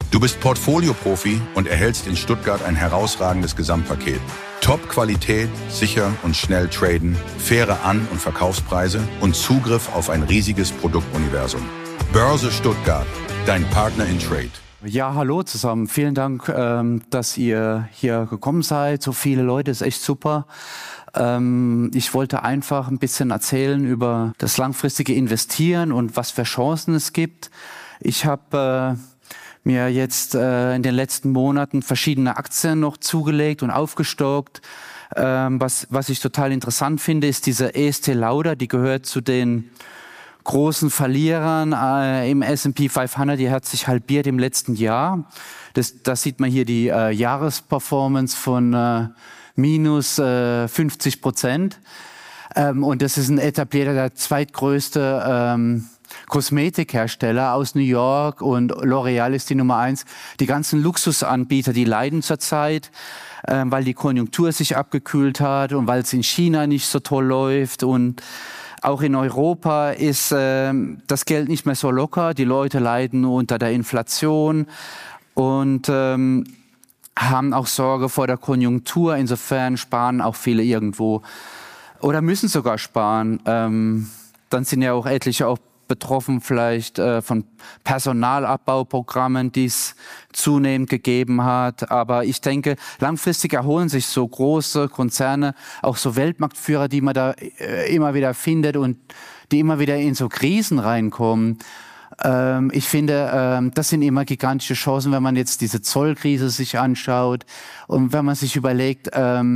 Du bist Portfolio-Profi und erhältst in Stuttgart ein herausragendes Gesamtpaket. Top-Qualität, sicher und schnell traden, faire An- und Verkaufspreise und Zugriff auf ein riesiges Produktuniversum. Börse Stuttgart, dein Partner in Trade. Ja, hallo zusammen. Vielen Dank, dass ihr hier gekommen seid. So viele Leute, ist echt super. Ich wollte einfach ein bisschen erzählen über das langfristige Investieren und was für Chancen es gibt. Ich habe mir jetzt in den letzten Monaten verschiedene Aktien noch zugelegt und aufgestockt. Was ich total interessant finde, ist diese Estée Lauder, die gehört zu den großen Verlierern im S&P 500, die hat sich halbiert im letzten Jahr. Das sieht man hier die Jahresperformance von minus 50%. Und das ist ein etablierter, der zweitgrößte Kosmetikhersteller aus New York und L'Oreal ist die Nummer 1. Die ganzen Luxusanbieter, die leiden zurzeit, weil die Konjunktur sich abgekühlt hat und weil es in China nicht so toll läuft und auch in Europa ist das Geld nicht mehr so locker. Die Leute leiden unter der Inflation und haben auch Sorge vor der Konjunktur. Insofern sparen auch viele irgendwo oder müssen sogar sparen. Dann sind ja auch etliche auch betroffen vielleicht von Personalabbauprogrammen, die es zunehmend gegeben hat. Aber ich denke, langfristig erholen sich so große Konzerne, auch so Weltmarktführer, die man da immer wieder findet und die immer wieder in so Krisen reinkommen. Ich finde, das sind immer gigantische Chancen, wenn man jetzt diese Zollkrise sich anschaut und wenn man sich überlegt,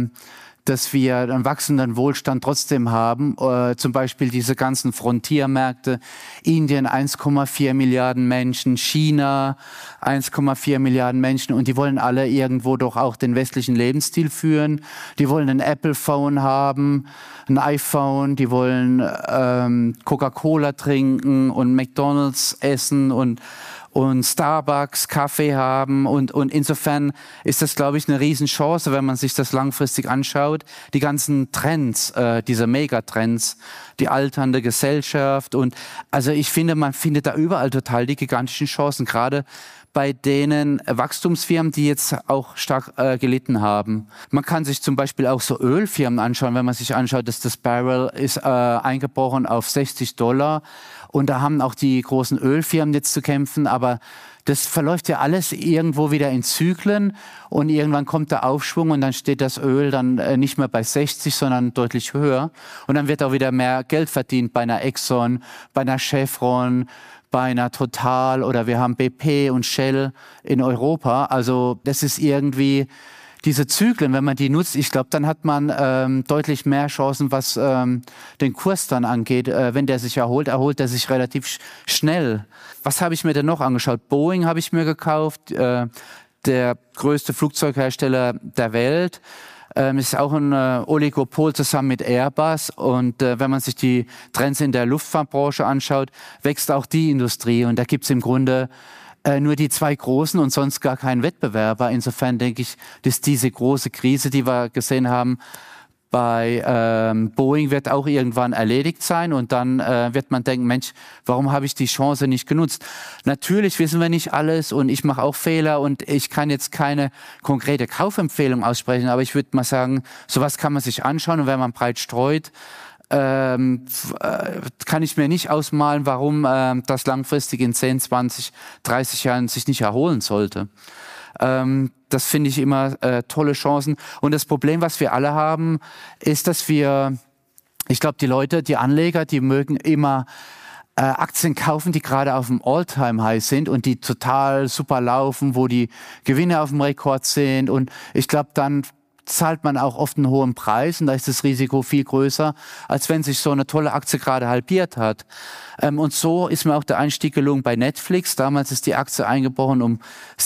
dass wir einen wachsenden Wohlstand trotzdem haben. Zum Beispiel diese ganzen Frontiermärkte, Indien 1,4 Milliarden Menschen, China 1,4 Milliarden Menschen und die wollen alle irgendwo doch auch den westlichen Lebensstil führen. Die wollen ein Apple-Phone haben, ein iPhone, die wollen Coca-Cola trinken und McDonald's essen und Starbucks, Kaffee haben und insofern ist das, glaube ich, eine Riesenchance, wenn man sich das langfristig anschaut. Die ganzen Trends, diese Megatrends, die alternde Gesellschaft und also ich finde, man findet da überall total die gigantischen Chancen, gerade bei denen Wachstumsfirmen, die jetzt auch stark gelitten haben. Man kann sich zum Beispiel auch so Ölfirmen anschauen, wenn man sich anschaut, dass das Barrel ist eingebrochen auf $60 und da haben auch die großen Ölfirmen jetzt zu kämpfen, aber das verläuft ja alles irgendwo wieder in Zyklen und irgendwann kommt der Aufschwung und dann steht das Öl dann nicht mehr bei 60, sondern deutlich höher und dann wird auch wieder mehr Geld verdient bei einer Exxon, bei einer Chevron, bei einer Total oder wir haben BP und Shell in Europa. Also das ist irgendwie diese Zyklen, wenn man die nutzt, ich glaube, dann hat man deutlich mehr Chancen, was den Kurs dann angeht. Wenn der sich erholt er sich relativ schnell. Was habe ich mir denn noch angeschaut? Boeing habe ich mir gekauft, der größte Flugzeughersteller der Welt. Ist auch ein Oligopol zusammen mit Airbus und wenn man sich die Trends in der Luftfahrtbranche anschaut, wächst auch die Industrie und da gibt's im Grunde nur die zwei Großen und sonst gar keinen Wettbewerber. Insofern denke ich, dass diese große Krise, die wir gesehen haben, bei Boeing wird auch irgendwann erledigt sein und dann wird man denken, Mensch, warum habe ich die Chance nicht genutzt? Natürlich wissen wir nicht alles und ich mache auch Fehler und ich kann jetzt keine konkrete Kaufempfehlung aussprechen, aber ich würde mal sagen, sowas kann man sich anschauen und wenn man breit streut, kann ich mir nicht ausmalen, warum das langfristig in 10, 20, 30 Jahren sich nicht erholen sollte. Das finde ich immer tolle Chancen. Und das Problem, was wir alle haben, ist, dass ich glaube, die Leute, die Anleger, die mögen immer Aktien kaufen, die gerade auf dem All-Time-High sind und die total super laufen, wo die Gewinne auf dem Rekord sind. Und ich glaube, dann zahlt man auch oft einen hohen Preis und da ist das Risiko viel größer, als wenn sich so eine tolle Aktie gerade halbiert hat. Und so ist mir auch der Einstieg gelungen bei Netflix. Damals ist die Aktie eingebrochen um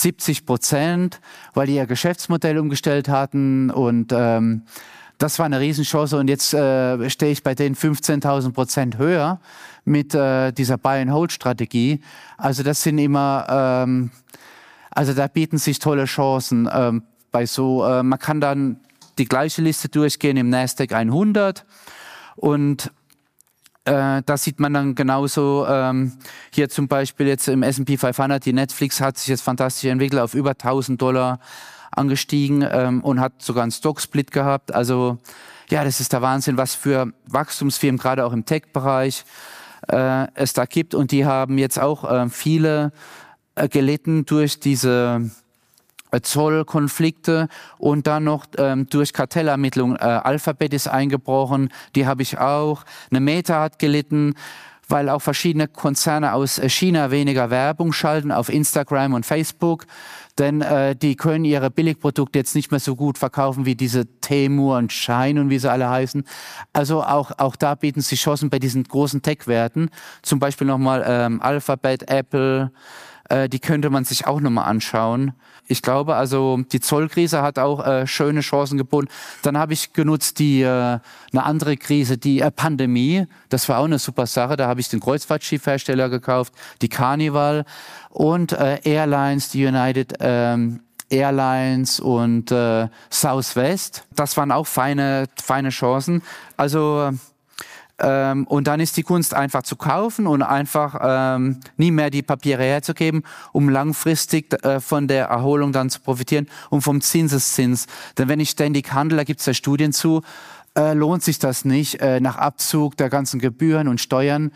70%, weil die ihr Geschäftsmodell umgestellt hatten und das war eine Riesenchance und jetzt stehe ich bei denen 15.000% höher mit dieser Buy-and-Hold-Strategie. Also das sind immer, also da bieten sich tolle Chancen. Man kann dann die gleiche Liste durchgehen im Nasdaq 100 und Da sieht man dann genauso, hier zum Beispiel jetzt im S&P 500, die Netflix hat sich jetzt fantastisch entwickelt, auf über $1.000 angestiegen und hat sogar einen Stock-Split gehabt. Also ja, das ist der Wahnsinn, was für Wachstumsfirmen, gerade auch im Tech-Bereich, es da gibt. Und die haben jetzt auch viele gelitten durch diese Zollkonflikte und dann noch durch Kartellermittlungen. Alphabet ist eingebrochen, die habe ich auch. Eine Meta hat gelitten, weil auch verschiedene Konzerne aus China weniger Werbung schalten auf Instagram und Facebook. Denn die können ihre Billigprodukte jetzt nicht mehr so gut verkaufen wie diese Temu und Shein und wie sie alle heißen. Also auch da bieten sich Chancen bei diesen großen Tech-Werten. Zum Beispiel nochmal Alphabet, Apple, die könnte man sich auch nochmal anschauen. Ich glaube, also die Zollkrise hat auch schöne Chancen geboten. Dann habe ich genutzt eine andere Krise, die Pandemie. Das war auch eine super Sache. Da habe ich den Kreuzfahrtschiffhersteller gekauft, die Carnival und Airlines, die United Airlines und Southwest. Das waren auch feine Chancen. Also und dann ist die Kunst einfach zu kaufen und einfach nie mehr die Papiere herzugeben, um langfristig von der Erholung dann zu profitieren und vom Zinseszins. Denn wenn ich ständig handle, da gibt es ja Studien zu, lohnt sich das nicht. Nach Abzug der ganzen Gebühren und Steuern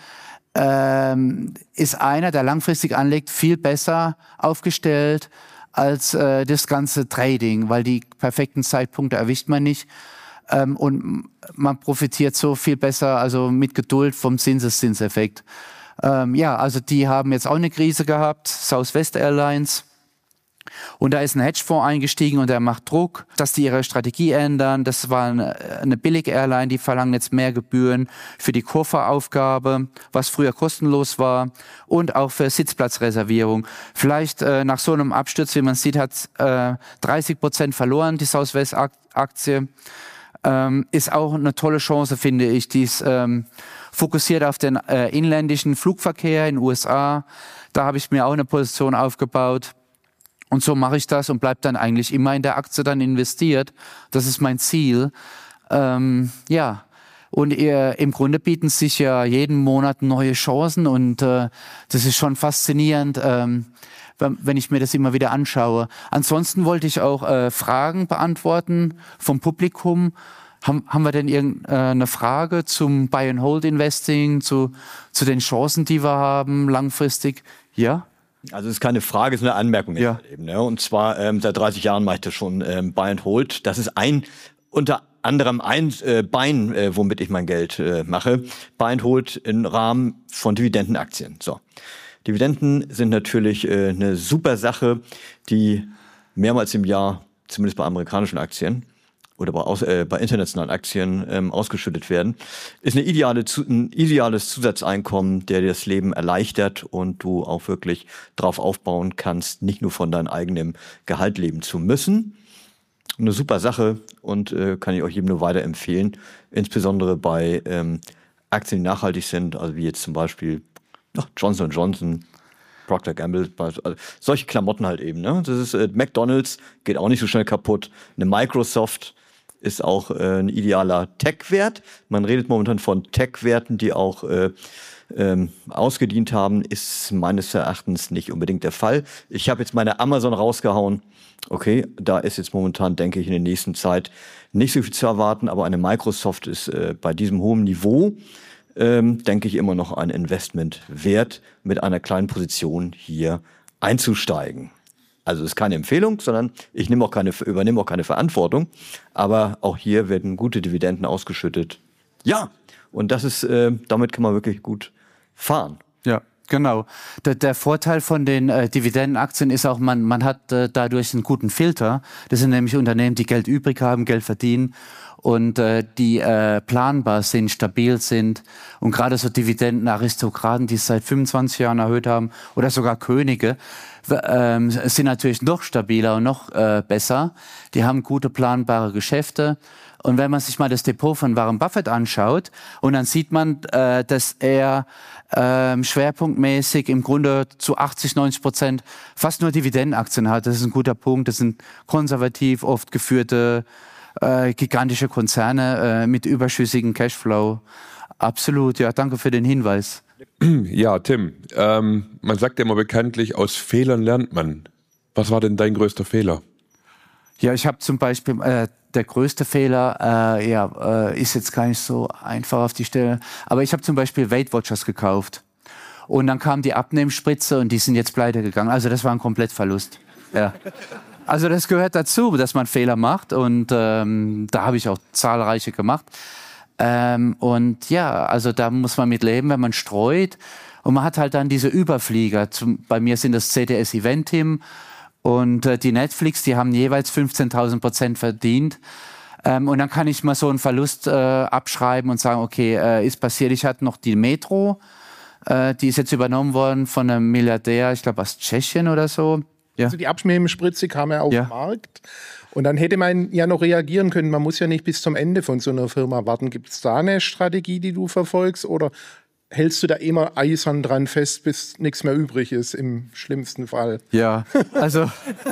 ist einer, der langfristig anlegt, viel besser aufgestellt als das ganze Trading, weil die perfekten Zeitpunkte erwischt man nicht. Und man profitiert so viel besser, also mit Geduld vom Zinseszinseffekt. Ja, also die haben jetzt auch eine Krise gehabt, Southwest Airlines. Und da ist ein Hedgefonds eingestiegen und der macht Druck, dass die ihre Strategie ändern. Das war eine Billig-Airline, die verlangen jetzt mehr Gebühren für die Kofferaufgabe, was früher kostenlos war, und auch für Sitzplatzreservierung. Vielleicht nach so einem Absturz, wie man sieht, hat 30% verloren, die Southwest-Aktie. Ist auch eine tolle Chance, finde ich. Die ist fokussiert auf den inländischen Flugverkehr in den USA. Da habe ich mir auch eine Position aufgebaut. Und so mache ich das und bleibe dann eigentlich immer in der Aktie dann investiert. Das ist mein Ziel. Ja, und im Grunde bieten sich ja jeden Monat neue Chancen und das ist schon faszinierend, wenn ich mir das immer wieder anschaue. Ansonsten wollte ich auch Fragen beantworten vom Publikum. Haben wir denn irgendeine Frage zum Buy-and-Hold-Investing, zu den Chancen, die wir haben langfristig? Ja? Also es ist keine Frage, es ist eine Anmerkung. Ja. Eben, ne? Und zwar seit 30 Jahren mache ich das schon, Buy and Hold. Das ist unter anderem ein Bein, womit ich mein Geld mache. Buy and Hold im Rahmen von Dividendenaktien. So. Dividenden sind natürlich eine super Sache, die mehrmals im Jahr, zumindest bei amerikanischen Aktien oder bei internationalen Aktien ausgeschüttet werden. Ist ein ideales Zusatzeinkommen, der dir das Leben erleichtert und du auch wirklich drauf aufbauen kannst, nicht nur von deinem eigenen Gehalt leben zu müssen. Eine super Sache und kann ich euch jedem nur weiterempfehlen, insbesondere bei Aktien, die nachhaltig sind, also wie jetzt zum Beispiel Johnson & Johnson, Procter & Gamble, also solche Klamotten halt eben. Ne? Das ist McDonald's, geht auch nicht so schnell kaputt. Eine Microsoft ist auch ein idealer Tech-Wert. Man redet momentan von Tech-Werten, die auch ausgedient haben, ist meines Erachtens nicht unbedingt der Fall. Ich habe jetzt meine Amazon rausgehauen. Okay, da ist jetzt momentan, denke ich, in der nächsten Zeit nicht so viel zu erwarten, aber eine Microsoft ist bei diesem hohen Niveau, denke ich, immer noch ein Investment wert, mit einer kleinen Position hier einzusteigen. Also ist keine Empfehlung, sondern ich übernehme auch keine Verantwortung. Aber auch hier werden gute Dividenden ausgeschüttet. Ja, und das ist, damit kann man wirklich gut fahren. Ja, genau. Der Vorteil von den Dividendenaktien ist auch, man hat dadurch einen guten Filter. Das sind nämlich Unternehmen, die Geld übrig haben, Geld verdienen und die planbar sind, stabil sind. Und gerade so Dividendenaristokraten, die es seit 25 Jahren erhöht haben, oder sogar Könige, sind natürlich noch stabiler und noch besser. Die haben gute planbare Geschäfte. Und wenn man sich mal das Depot von Warren Buffett anschaut, und dann sieht man, dass er schwerpunktmäßig im Grunde zu 80-90% fast nur Dividendenaktien hat. Das ist ein guter Punkt. Das sind konservativ oft geführte gigantische Konzerne mit überschüssigem Cashflow. Absolut, ja, danke für den Hinweis. Ja, Tim, man sagt ja immer bekanntlich, aus Fehlern lernt man. Was war denn dein größter Fehler? Ja, ich habe zum Beispiel, der größte Fehler, ist jetzt gar nicht so einfach auf die Stelle, aber ich habe zum Beispiel Weight Watchers gekauft. Und dann kam die Abnehmspritze und die sind jetzt pleite gegangen. Also das war ein Komplettverlust. Ja. Also das gehört dazu, dass man Fehler macht und da habe ich auch zahlreiche gemacht. Und ja, also da muss man mit leben, wenn man streut. Und man hat halt dann diese Überflieger. Bei mir sind das CDS Event Team und die Netflix, die haben jeweils 15.000% verdient. Und dann kann ich mal so einen Verlust abschreiben und sagen, okay, ist passiert. Ich hatte noch die Metro, die ist jetzt übernommen worden von einem Milliardär, ich glaube aus Tschechien oder so. Ja. Also die Abschminkspritze kam ja auf den Markt. Und dann hätte man ja noch reagieren können. Man muss ja nicht bis zum Ende von so einer Firma warten. Gibt es da eine Strategie, die du verfolgst? Oder hältst du da immer eisern dran fest, bis nichts mehr übrig ist, im schlimmsten Fall? Ja, also,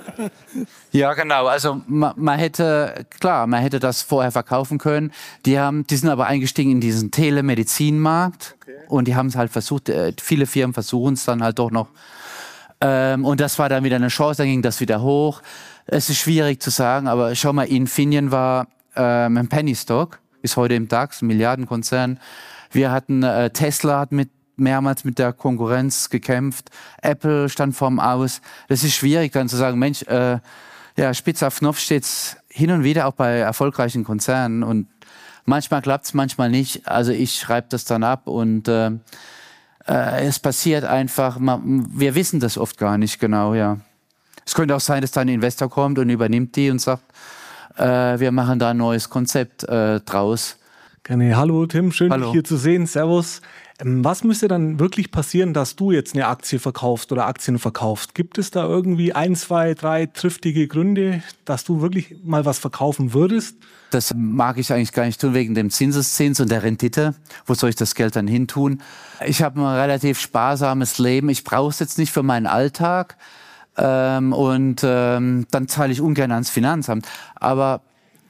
ja, genau. Also, man hätte das vorher verkaufen können. Die sind aber eingestiegen in diesen Telemedizinmarkt. Okay. Und die haben es halt versucht, viele Firmen versuchen es dann halt doch noch. Und das war dann wieder eine Chance, dann ging das wieder hoch. Es ist schwierig zu sagen, aber schau mal, Infineon war ein Penny Stock, ist heute im DAX, ein Milliardenkonzern. Wir hatten, Tesla hat mehrmals mit der Konkurrenz gekämpft. Apple stand vorm Aus. Das ist schwierig dann zu sagen, Mensch, spitz auf Knopf steht's hin und wieder auch bei erfolgreichen Konzernen. Und manchmal klappt's, manchmal nicht. Also ich schreibe das dann ab und es passiert einfach, wir wissen das oft gar nicht genau, ja. Es könnte auch sein, dass da ein Investor kommt und übernimmt die und sagt, wir machen da ein neues Konzept draus. Gerne. Hallo Tim, schön dich hier zu sehen. Servus. Was müsste dann wirklich passieren, dass du jetzt eine Aktie verkaufst oder Aktien verkaufst? Gibt es da irgendwie 1, 2, 3 triftige Gründe, dass du wirklich mal was verkaufen würdest? Das mag ich eigentlich gar nicht tun, wegen dem Zinseszins und der Rendite. Wo soll ich das Geld dann hin tun? Ich habe ein relativ sparsames Leben. Ich brauche es jetzt nicht für meinen Alltag. Dann zahle ich ungern ans Finanzamt. Aber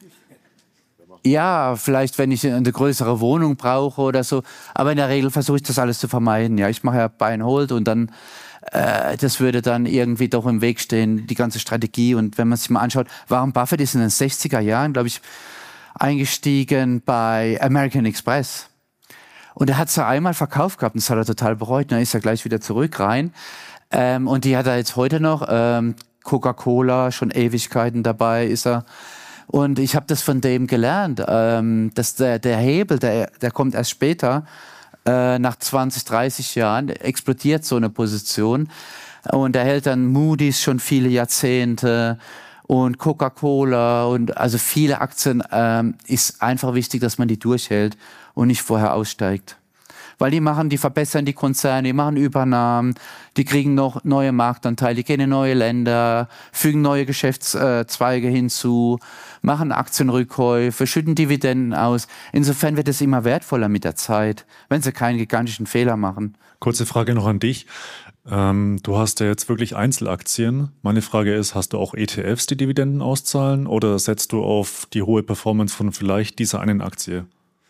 ja, vielleicht, wenn ich eine größere Wohnung brauche oder so. Aber in der Regel versuche ich das alles zu vermeiden. Ja, ich mache ja Buy and Hold und dann, das würde dann irgendwie doch im Weg stehen, die ganze Strategie. Und wenn man sich mal anschaut, Warren Buffett ist in den 60er Jahren, glaube ich, eingestiegen bei American Express. Und er hat es ja einmal verkauft gehabt und das hat er total bereut. Dann ist er gleich wieder zurück rein. Und die hat er jetzt heute noch. Coca-Cola, schon Ewigkeiten dabei ist er. Und ich habe das von dem gelernt, dass der Hebel, der kommt erst später, nach 20, 30 Jahren, explodiert so eine Position. Und er hält dann Moody's schon viele Jahrzehnte und Coca-Cola und also viele Aktien. Ist einfach wichtig, dass man die durchhält und nicht vorher aussteigt. Weil die verbessern die Konzerne, die machen Übernahmen, die kriegen noch neue Marktanteile, die gehen in neue Länder, fügen neue Geschäftszweige hinzu, machen Aktienrückkäufe, schütten Dividenden aus. Insofern wird es immer wertvoller mit der Zeit, wenn sie keinen gigantischen Fehler machen. Kurze Frage noch an dich. Du hast ja jetzt wirklich Einzelaktien. Meine Frage ist, hast du auch ETFs, die Dividenden auszahlen, oder setzt du auf die hohe Performance von vielleicht dieser einen Aktie?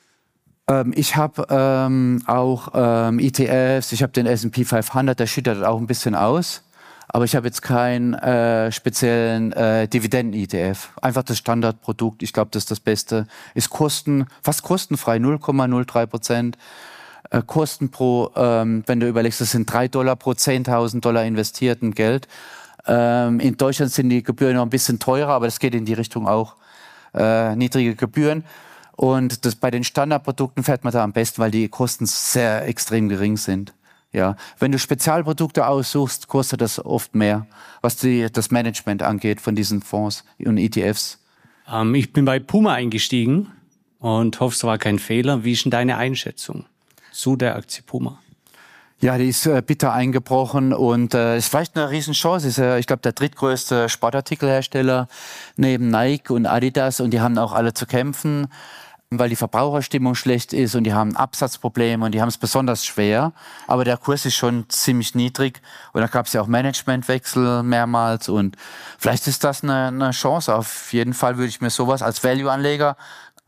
Ich habe auch ETFs, ich habe den S&P 500, der schüttet auch ein bisschen aus. Aber ich habe jetzt keinen speziellen Dividenden-ETF. Einfach das Standardprodukt, ich glaube, das ist das Beste. Ist fast kostenfrei, 0,03%. Kosten pro, wenn du überlegst, das sind $3 pro $10.000 investierten Geld. In Deutschland sind die Gebühren noch ein bisschen teurer, aber das geht in die Richtung auch. Niedrige Gebühren. Und bei den Standardprodukten fährt man da am besten, weil die Kosten sehr extrem gering sind. Ja, wenn du Spezialprodukte aussuchst, kostet das oft mehr, was das Management angeht von diesen Fonds und ETFs. Ich bin bei Puma eingestiegen und hoffe, es war kein Fehler. Wie ist denn deine Einschätzung zu der Aktie Puma? Ja, die ist bitter eingebrochen und ist vielleicht eine Riesenchance. Ist ich glaube, der drittgrößte Sportartikelhersteller neben Nike und Adidas und die haben auch alle zu kämpfen, weil die Verbraucherstimmung schlecht ist und die haben Absatzprobleme und die haben es besonders schwer. Aber der Kurs ist schon ziemlich niedrig und da gab es ja auch Managementwechsel mehrmals und vielleicht ist das eine Chance. Auf jeden Fall würde ich mir sowas als Value-Anleger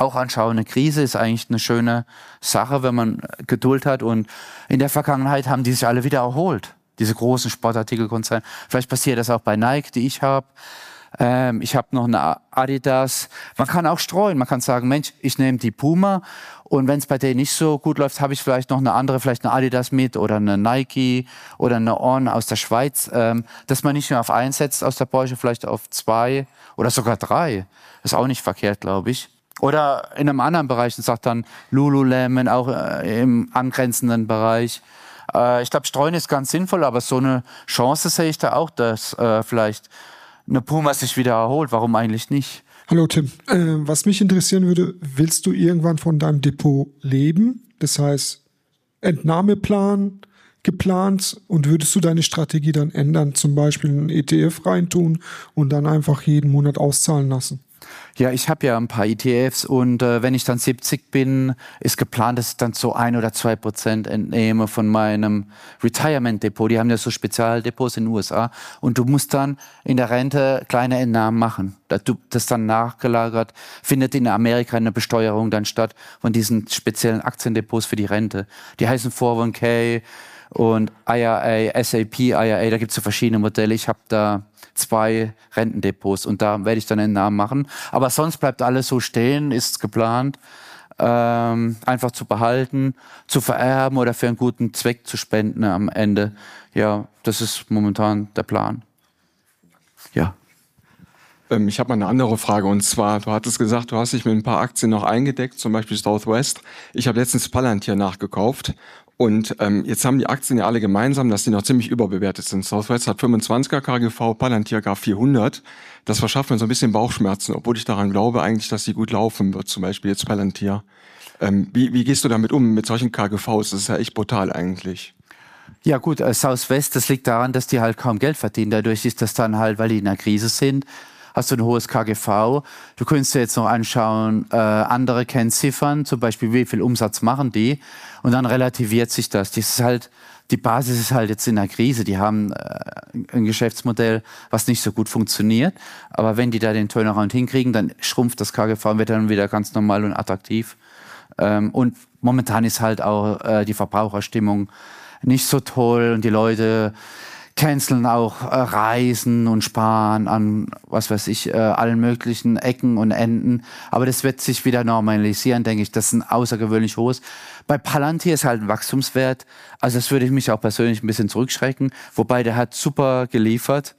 auch anschauen. Eine Krise ist eigentlich eine schöne Sache, wenn man Geduld hat. Und in der Vergangenheit haben die sich alle wieder erholt, diese großen Sportartikelkonzerne. Vielleicht passiert das auch bei Nike, die ich habe. Ich habe noch eine Adidas. Man kann auch streuen. Man kann sagen, Mensch, ich nehme die Puma und wenn es bei denen nicht so gut läuft, habe ich vielleicht noch eine andere, vielleicht eine Adidas mit oder eine Nike oder eine On aus der Schweiz, dass man nicht nur auf einen setzt aus der Branche, vielleicht auf 2 oder sogar 3. Das ist auch nicht verkehrt, glaube ich. Oder in einem anderen Bereich, und sagt dann Lululemon, auch im angrenzenden Bereich. Ich glaube, streuen ist ganz sinnvoll, aber so eine Chance sehe ich da auch, dass vielleicht eine Puma sich wieder erholt. Warum eigentlich nicht? Hallo Tim, was mich interessieren würde, willst du irgendwann von deinem Depot leben? Das heißt, Entnahmeplan geplant und würdest du deine Strategie dann ändern, zum Beispiel einen ETF reintun und dann einfach jeden Monat auszahlen lassen? Ja, ich habe ja ein paar ETFs und wenn ich dann 70 bin, ist geplant, dass ich dann so 1 oder 2% entnehme von meinem Retirement-Depot. Die haben ja so Spezialdepots in den USA und du musst dann in der Rente kleine Entnahmen machen. Das dann nachgelagert, findet in Amerika eine Besteuerung dann statt von diesen speziellen Aktiendepots für die Rente. Die heißen 401k und IRA, SAP IRA, da gibt es so verschiedene Modelle. Ich habe da 2 Rentendepots und da werde ich dann einen Namen machen. Aber sonst bleibt alles so stehen, ist geplant, einfach zu behalten, zu vererben oder für einen guten Zweck zu spenden am Ende. Ja, das ist momentan der Plan. Ja. Ich habe mal eine andere Frage und zwar, du hattest gesagt, du hast dich mit ein paar Aktien noch eingedeckt, zum Beispiel Southwest. Ich habe letztens Palantir nachgekauft und jetzt haben die Aktien ja alle gemeinsam, dass die noch ziemlich überbewertet sind. Southwest hat 25er KGV, Palantir gar 400. Das verschafft mir so ein bisschen Bauchschmerzen, obwohl ich daran glaube eigentlich, dass sie gut laufen wird, zum Beispiel jetzt Palantir. Wie gehst du damit um, mit solchen KGVs? Das ist ja echt brutal eigentlich. Ja gut, Southwest, das liegt daran, dass die halt kaum Geld verdienen. Dadurch ist das dann halt, weil die in einer Krise sind, hast du ein hohes KGV. Du könntest dir jetzt noch anschauen, andere Kennziffern, zum Beispiel wie viel Umsatz machen die und dann relativiert sich das. Das ist halt, die Basis ist halt jetzt in der Krise. Die haben ein Geschäftsmodell, was nicht so gut funktioniert, aber wenn die da den Turnaround hinkriegen, dann schrumpft das KGV und wird dann wieder ganz normal und attraktiv. Und momentan ist halt auch die Verbraucherstimmung nicht so toll und die Leute canceln auch Reisen und sparen an, was weiß ich, allen möglichen Ecken und Enden. Aber das wird sich wieder normalisieren, denke ich. Das ist ein außergewöhnlich hohes. Bei Palantir ist halt ein Wachstumswert. Also das würde ich mich auch persönlich ein bisschen zurückschrecken. Wobei der hat super geliefert.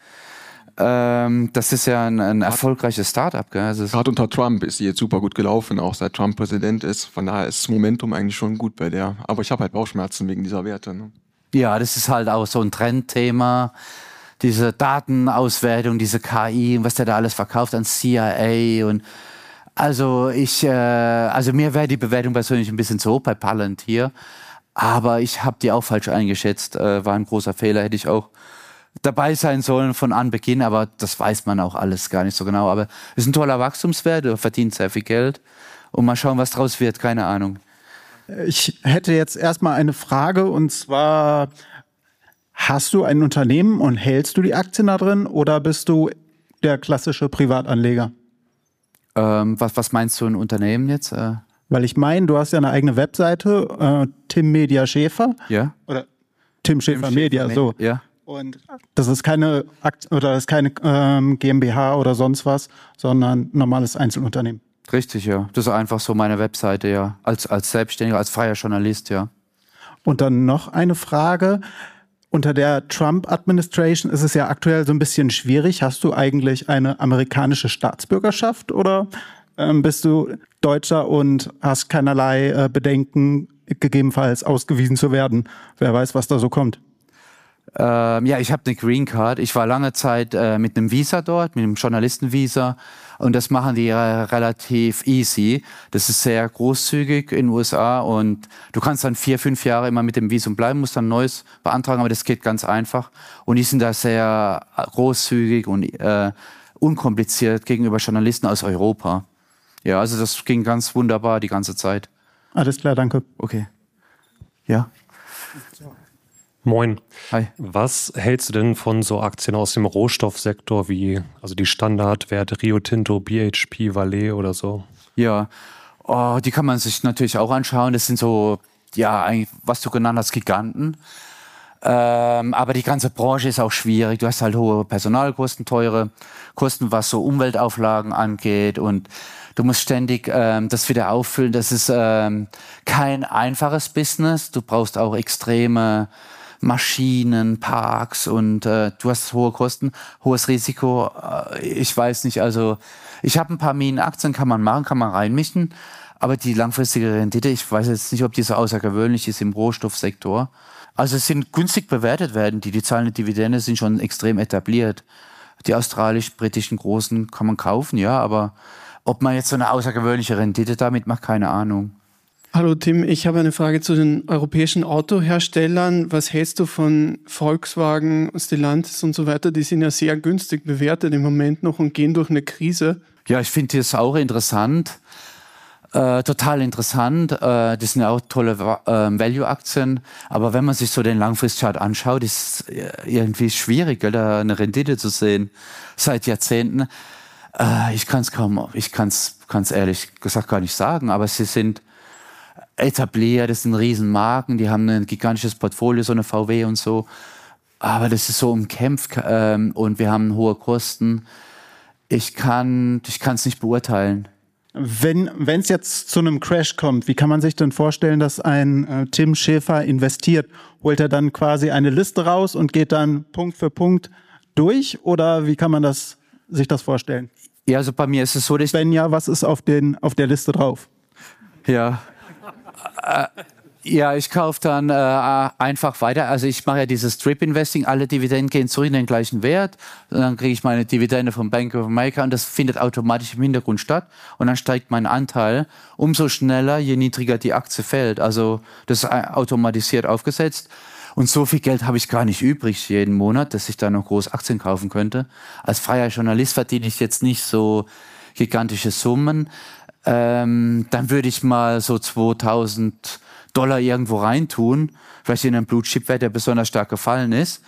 Das ist ja ein erfolgreiches Startup. Also gerade unter Trump ist sie jetzt super gut gelaufen, auch seit Trump Präsident ist. Von daher ist das Momentum eigentlich schon gut bei der. Aber ich habe halt Bauchschmerzen wegen dieser Werte. Ne? Ja, das ist halt auch so ein Trendthema. Diese Datenauswertung, diese KI und was der da alles verkauft an CIA und also mir wäre die Bewertung persönlich ein bisschen zu hoch bei Palantir, aber ich habe die auch falsch eingeschätzt, war ein großer Fehler, hätte ich auch dabei sein sollen von Anbeginn, aber das weiß man auch alles gar nicht so genau, aber es ist ein toller Wachstumswert, er verdient sehr viel Geld und mal schauen, was draus wird, keine Ahnung. Ich hätte jetzt erstmal eine Frage und zwar, hast du ein Unternehmen und hältst du die Aktien da drin oder bist du der klassische Privatanleger? Was meinst du, ein Unternehmen jetzt? Weil ich meine, du hast ja eine eigene Webseite, Tim Media Schäfer. Ja. Oder Tim Schäfer Media, so. Ja. Und das ist keine GmbH oder sonst was, sondern ein normales Einzelunternehmen. Richtig, ja. Das ist einfach so meine Webseite, ja. Als Selbstständiger, als freier Journalist, ja. Und dann noch eine Frage. Unter der Trump-Administration ist es ja aktuell so ein bisschen schwierig. Hast du eigentlich eine amerikanische Staatsbürgerschaft oder bist du Deutscher und hast keinerlei Bedenken, gegebenenfalls ausgewiesen zu werden? Wer weiß, was da so kommt. Ja, ich habe eine Green Card. Ich war lange Zeit mit einem Visa dort, mit einem Journalistenvisa. Und das machen die relativ easy. Das ist sehr großzügig in den USA. Und du kannst dann 4-5 Jahre immer mit dem Visum bleiben, musst dann ein neues beantragen. Aber das geht ganz einfach. Und die sind da sehr großzügig und unkompliziert gegenüber Journalisten aus Europa. Ja, also das ging ganz wunderbar die ganze Zeit. Alles klar, danke. Okay. Ja. Moin. Hi. Was hältst du denn von so Aktien aus dem Rohstoffsektor wie also die Standardwerte Rio Tinto, BHP, Vale oder so? Ja, Oh, die kann man sich natürlich auch anschauen. Das sind so, ja, was du genannt hast, Giganten. Aber die ganze Branche ist auch schwierig. Du hast halt hohe Personalkosten, teure Kosten, was so Umweltauflagen angeht. Und du musst ständig das wieder auffüllen. Das ist kein einfaches Business. Du brauchst auch extreme Maschinen, Parks und du hast hohe Kosten, hohes Risiko. Ich weiß nicht, also ich habe ein paar Minenaktien, kann man machen, kann man reinmischen. Aber die langfristige Rendite, ich weiß jetzt nicht, ob die so außergewöhnlich ist im Rohstoffsektor. Also es sind günstig bewertet werden, die zahlende Dividende sind schon extrem etabliert. Die australisch-britischen Großen kann man kaufen, ja, aber ob man jetzt so eine außergewöhnliche Rendite damit macht, keine Ahnung. Hallo Tim, ich habe eine Frage zu den europäischen Autoherstellern. Was hältst du von Volkswagen, Stellantis und so weiter? Die sind ja sehr günstig bewertet im Moment noch und gehen durch eine Krise. Ja, ich finde das auch interessant. Total interessant. Das sind ja auch tolle Value-Aktien. Aber wenn man sich so den Langfristchart anschaut, ist irgendwie schwierig, da eine Rendite zu sehen seit Jahrzehnten. Ich kann es ehrlich gesagt gar nicht sagen, aber sie sind etabliert, das sind Riesenmarken, die haben ein gigantisches Portfolio, so eine VW und so. Aber das ist so umkämpft und wir haben hohe Kosten. Ich kann es nicht beurteilen. Wenn es jetzt zu einem Crash kommt, wie kann man sich denn vorstellen, dass ein Tim Schäfer investiert? Holt er dann quasi eine Liste raus und geht dann Punkt für Punkt durch? Oder wie kann man sich das vorstellen? Ja, also bei mir ist es so, dass wenn ja, was ist auf der Liste drauf? Ja. Ja, ich kaufe dann einfach weiter. Also ich mache ja dieses Strip-Investing, alle Dividenden gehen zurück in den gleichen Wert. Und dann kriege ich meine Dividende vom Bank of America und das findet automatisch im Hintergrund statt. Und dann steigt mein Anteil umso schneller, je niedriger die Aktie fällt. Also das ist automatisiert aufgesetzt. Und so viel Geld habe ich gar nicht übrig jeden Monat, dass ich da noch groß Aktien kaufen könnte. Als freier Journalist verdiene ich jetzt nicht so gigantische Summen. Dann würde ich mal so $2.000 irgendwo reintun, vielleicht in einen Blue Chip Wert, der besonders stark gefallen ist.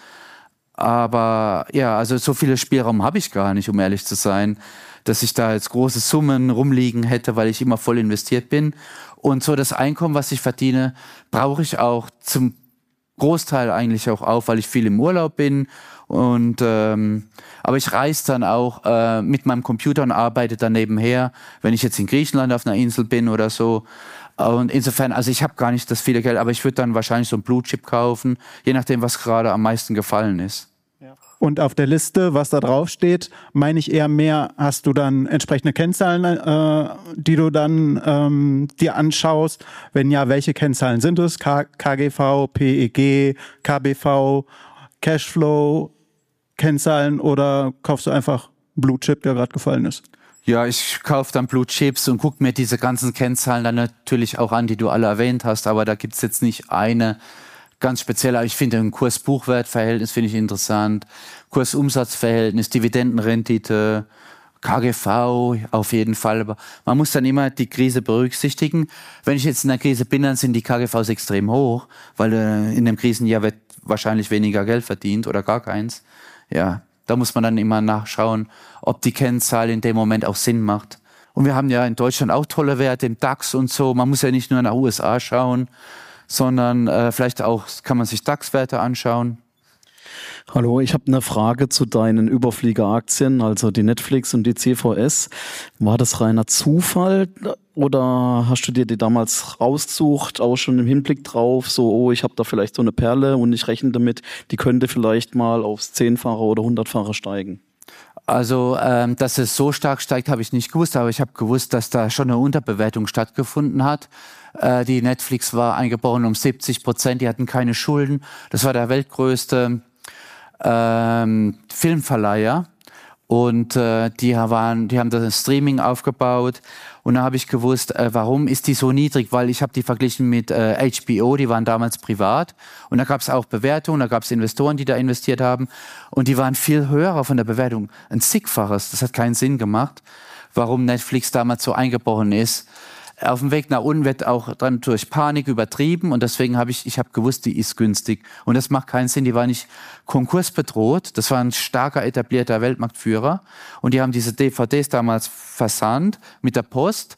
Aber ja, also so viele Spielraum habe ich gar nicht, um ehrlich zu sein, dass ich da jetzt große Summen rumliegen hätte, weil ich immer voll investiert bin. Und so das Einkommen, was ich verdiene, brauche ich auch zum Großteil eigentlich auch auf, weil ich viel im Urlaub bin. Und aber ich reise dann auch mit meinem Computer und arbeite dann nebenher, wenn ich jetzt in Griechenland auf einer Insel bin oder so. Und insofern, also ich habe gar nicht das viele Geld, aber ich würde dann wahrscheinlich so einen Blue Chip kaufen, je nachdem, was gerade am meisten gefallen ist. Und auf der Liste, was da drauf steht, meine ich eher mehr, hast du dann entsprechende Kennzahlen, die du dann dir anschaust? Wenn ja, welche Kennzahlen sind es? KGV, PEG, KBV, Cashflow, Kennzahlen oder kaufst du einfach Blue Chip, der gerade gefallen ist? Ja, ich kaufe dann Blue Chips und gucke mir diese ganzen Kennzahlen dann natürlich auch an, die du alle erwähnt hast, aber da gibt's jetzt nicht eine ganz spezielle. Ich finde ein Kurs-Buchwert-Verhältnis finde ich interessant, Kurs-Umsatz-Verhältnis, Dividendenrendite, KGV auf jeden Fall, aber man muss dann immer die Krise berücksichtigen. Wenn ich jetzt in der Krise bin, dann sind die KGVs extrem hoch, weil in dem Krisenjahr wird wahrscheinlich weniger Geld verdient oder gar keins. Ja, da muss man dann immer nachschauen, ob die Kennzahl in dem Moment auch Sinn macht. Und wir haben ja in Deutschland auch tolle Werte im DAX und so. Man muss ja nicht nur nach USA schauen, sondern vielleicht auch kann man sich DAX-Werte anschauen. Hallo, ich habe eine Frage zu deinen Überfliegeraktien, also die Netflix und die CVS. War das reiner Zufall oder hast du dir die damals rausgesucht, auch schon im Hinblick drauf, so, oh, ich habe da vielleicht so eine Perle und ich rechne damit, die könnte vielleicht mal aufs 10-fache oder 100-fache steigen? Also, dass es so stark steigt, habe ich nicht gewusst, aber ich habe gewusst, dass da schon eine Unterbewertung stattgefunden hat. Die Netflix war eingebrochen um 70%, die hatten keine Schulden. Das war der weltgrößte Filmverleiher und die haben das Streaming aufgebaut und da habe ich gewusst, warum ist die so niedrig, weil ich habe die verglichen mit HBO, die waren damals privat und da gab es auch Bewertungen, da gab es Investoren, die da investiert haben und die waren viel höher von der Bewertung, ein zigfaches, das hat keinen Sinn gemacht, warum Netflix damals so eingebrochen ist. Auf dem Weg nach unten wird auch dann durch Panik übertrieben und deswegen habe ich gewusst, die ist günstig. Und das macht keinen Sinn, die war nicht konkursbedroht, das war ein starker etablierter Weltmarktführer und die haben diese DVDs damals versandt mit der Post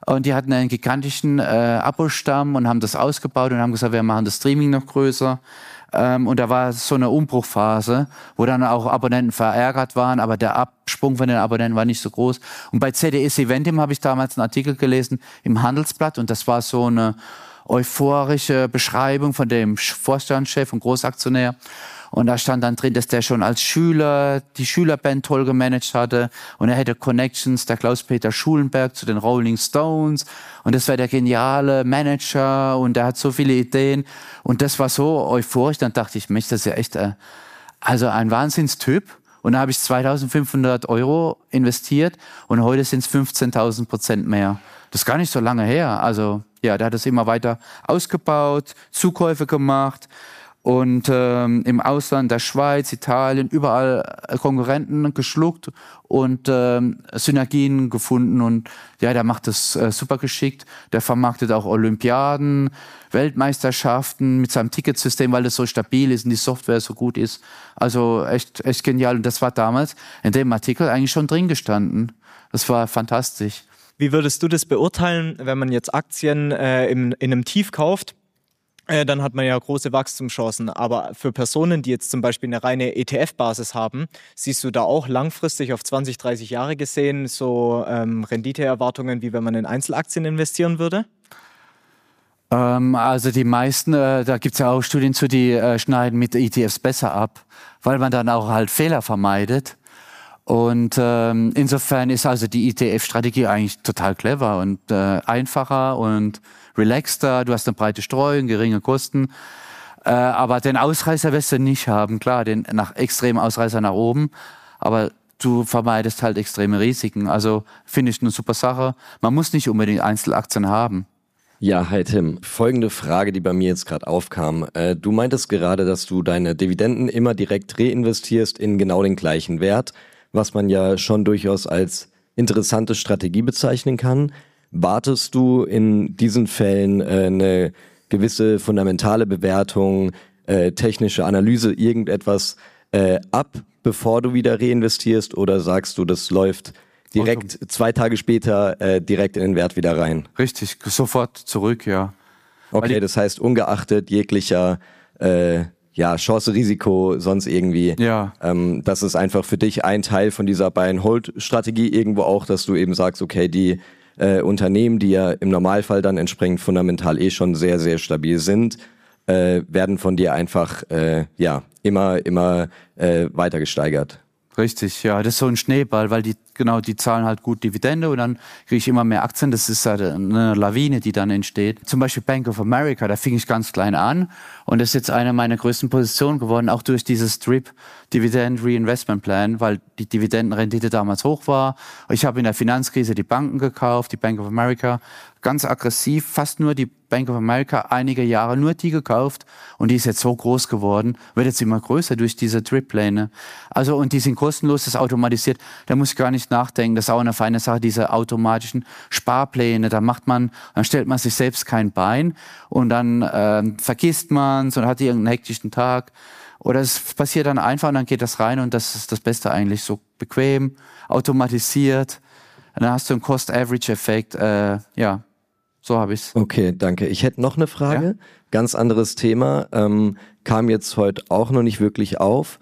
Und die hatten einen gigantischen Abostamm und haben das ausgebaut und haben gesagt, wir machen das Streaming noch größer. Und da war so eine Umbruchphase, wo dann auch Abonnenten verärgert waren, aber der Absprung von den Abonnenten war nicht so groß. Und bei ZDS Eventim habe ich damals einen Artikel gelesen im Handelsblatt und das war so eine euphorische Beschreibung von dem Vorstandschef und Großaktionär. Und da stand dann drin, dass der schon als Schüler die Schülerband toll gemanagt hatte und er hätte Connections, der Klaus-Peter Schulenberg zu den Rolling Stones und das wäre der geniale Manager und der hat so viele Ideen und das war so euphorisch, dann dachte ich, Mensch, das ist ja echt also ein Wahnsinnstyp. Und da habe ich 2.500 € investiert und heute sind es 15.000% mehr. Das ist gar nicht so lange her. Also ja, der hat es immer weiter ausgebaut, Zukäufe gemacht. Und im Ausland, der Schweiz, Italien, überall Konkurrenten geschluckt und Synergien gefunden. Und ja, der macht das super geschickt. Der vermarktet auch Olympiaden, Weltmeisterschaften mit seinem Ticketsystem, weil das so stabil ist und die Software so gut ist. Also echt genial. Und das war damals in dem Artikel eigentlich schon drin gestanden. Das war fantastisch. Wie würdest du das beurteilen, wenn man jetzt Aktien in einem Tief kauft? Dann hat man ja große Wachstumschancen. Aber für Personen, die jetzt zum Beispiel eine reine ETF-Basis haben, siehst du da auch langfristig auf 20, 30 Jahre gesehen so Renditeerwartungen, wie wenn man in Einzelaktien investieren würde? Also die meisten, da gibt es ja auch Studien zu, die schneiden mit ETFs besser ab, weil man dann auch halt Fehler vermeidet. Und insofern ist also die ETF-Strategie eigentlich total clever und einfacher und relaxter. Du hast eine breite Streuung, geringe Kosten. Aber den Ausreißer wirst du nicht haben. Klar, den extremen Ausreißer nach oben. Aber du vermeidest halt extreme Risiken. Also finde ich eine super Sache. Man muss nicht unbedingt Einzelaktien haben. Ja, hi Tim. Folgende Frage, die bei mir jetzt gerade aufkam. Du meintest gerade, dass du deine Dividenden immer direkt reinvestierst in genau den gleichen Wert, was man ja schon durchaus als interessante Strategie bezeichnen kann. Wartest du in diesen Fällen eine gewisse fundamentale Bewertung, technische Analyse, irgendetwas ab, bevor du wieder reinvestierst, oder sagst du, das läuft direkt 2 Tage später direkt in den Wert wieder rein? Richtig, sofort zurück, ja. Okay, das heißt, ungeachtet jeglicher Chance, Risiko, sonst irgendwie. Ja. Das ist einfach für dich ein Teil von dieser Buy-and-Hold-Strategie irgendwo auch, dass du eben sagst, okay, die Unternehmen, die ja im Normalfall dann entsprechend fundamental schon sehr, sehr stabil sind, werden von dir einfach immer weiter gesteigert. Richtig, ja, das ist so ein Schneeball, weil die zahlen halt gut Dividende und dann kriege ich immer mehr Aktien. Das ist halt eine Lawine, die dann entsteht. Zum Beispiel Bank of America, da fing ich ganz klein an und das ist jetzt eine meiner größten Positionen geworden, auch durch dieses DRIP, Dividend Reinvestment Plan, weil die Dividendenrendite damals hoch war. Ich habe in der Finanzkrise die Banken gekauft, die Bank of America, ganz aggressiv, fast nur die Bank of America, einige Jahre nur die gekauft und die ist jetzt so groß geworden, wird jetzt immer größer durch diese DRIP-Pläne. Also und die sind kostenlos, das ist automatisiert, da muss ich gar nicht nachdenken, das ist auch eine feine Sache, diese automatischen Sparpläne, dann stellt man sich selbst kein Bein und dann vergisst man es und hat irgendeinen hektischen Tag. Oder es passiert dann einfach und dann geht das rein und das ist das Beste eigentlich, so bequem, automatisiert. Und dann hast du einen Cost-Average-Effekt, so habe ich's. Okay, danke. Ich hätte noch eine Frage, ja? Ganz anderes Thema, kam jetzt heute auch noch nicht wirklich auf.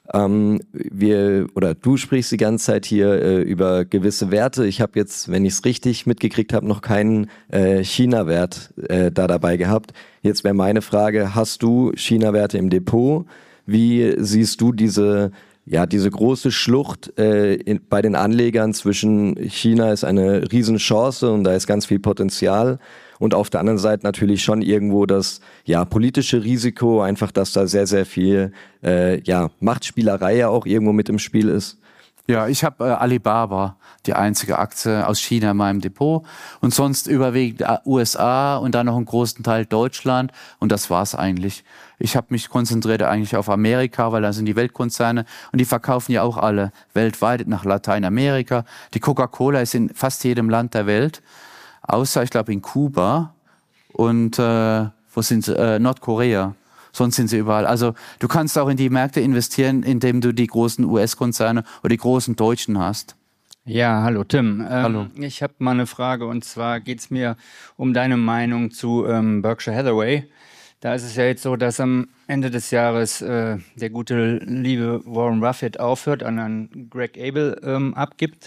Du sprichst die ganze Zeit hier über gewisse Werte. Ich habe jetzt, wenn ich es richtig mitgekriegt habe, noch keinen China-Wert da dabei gehabt. Jetzt wäre meine Frage, hast du China-Werte im Depot? Wie siehst du diese große Schlucht bei den Anlegern zwischen China ist eine Riesenchance und da ist ganz viel Potenzial und auf der anderen Seite natürlich schon irgendwo das politische Risiko, einfach dass da sehr, sehr viel Machtspielerei ja auch irgendwo mit im Spiel ist? Ja, ich habe Alibaba, die einzige Aktie aus China in meinem Depot und sonst überwiegend USA und dann noch einen großen Teil Deutschland und das war's eigentlich. Ich habe mich konzentriert eigentlich auf Amerika, weil da sind die Weltkonzerne und die verkaufen ja auch alle weltweit nach Lateinamerika. Die Coca-Cola ist in fast jedem Land der Welt, außer ich glaube in Kuba und Nordkorea. Sonst sind sie überall. Also du kannst auch in die Märkte investieren, indem du die großen US-Konzerne oder die großen Deutschen hast. Ja, hallo Tim. Hallo. Ich habe mal eine Frage, und zwar geht es mir um deine Meinung zu Berkshire Hathaway. Da ist es ja jetzt so, dass am Ende des Jahres der gute liebe Warren Buffett aufhört, an Greg Abel abgibt.